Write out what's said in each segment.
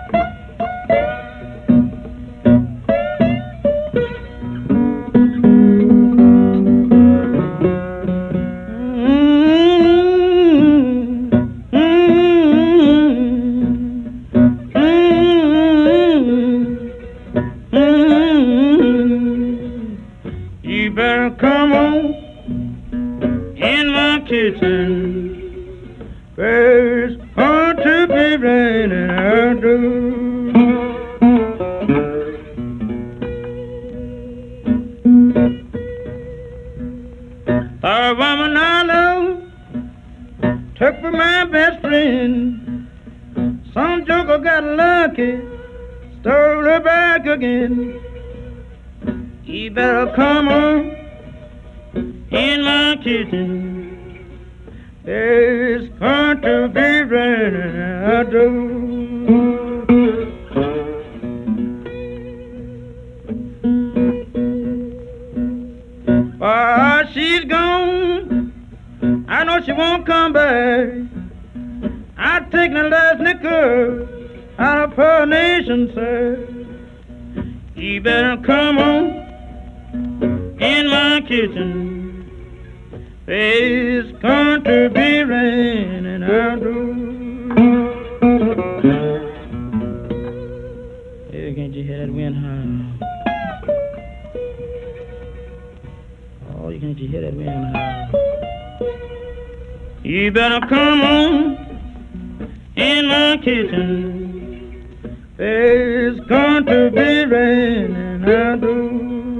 You better come on in my kitchen. There's going to be raining out there. A woman I love took for my best friend. Some joker got lucky, stole her back again. You better come on in my kitchen. There's going to be raining out there. While she's gone, I know she won't come back. I've taken the last nickel out of her nation, sir. You better come on in my kitchen. It's going to be raining out there. Hey, can't you hear that wind howl? Oh, can't you hear that wind howl? You better come on in my kitchen. It's going to be raining out there.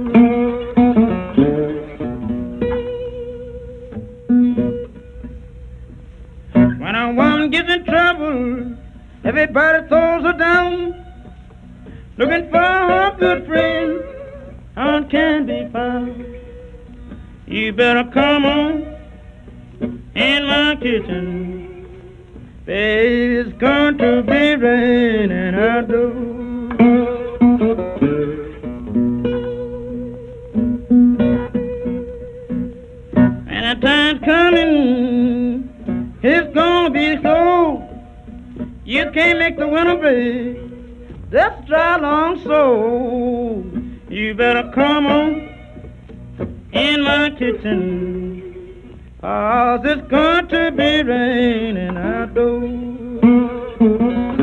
When a woman gets in trouble, everybody throws her down, looking for her good friend, how can be found? You better come on in my kitchen. It's going to be raining out there. And the time's coming, it's gonna be slow. You can't make the winter break, that's dry long so. You better come on in my kitchen, 'cause it's going to be raining out there.